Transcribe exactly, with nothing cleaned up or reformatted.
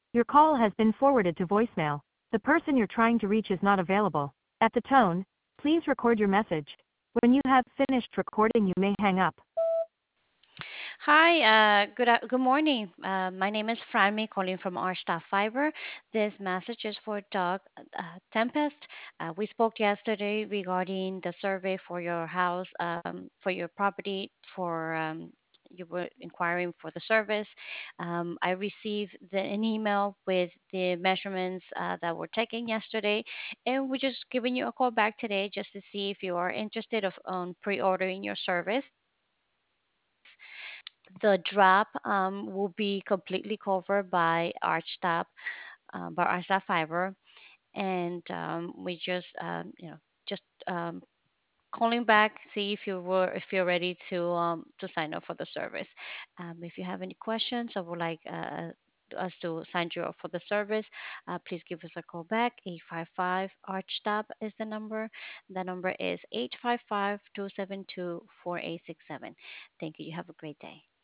Your call has been forwarded to voicemail. The person you're trying to reach is not available. At the tone, please record your message. When you have finished recording, you may hang up. Hi, uh, good a- good morning. Uh, my name is Franmy, calling from our staff fiber. This message is for Doug uh, Tempest. Uh, we spoke yesterday regarding the survey for your house, um, for your property, for um, you were inquiring for the service. Um, I received the, an email with the measurements uh, that were taken yesterday, and we're just giving you a call back today just to see if you are interested of on pre-ordering your service. The drop um, will be completely covered by Archstop, uh, by Archstop Fiber, and um, we just, um, you know, just um, calling back, see if you were, if you're ready to um, to sign up for the service. Um, if you have any questions or would like uh, us to sign you up for the service, uh, please give us a call back. eight five five Archstop is the number. The number is eight five five, two seven two, four eight six seven. Thank you. You have a great day.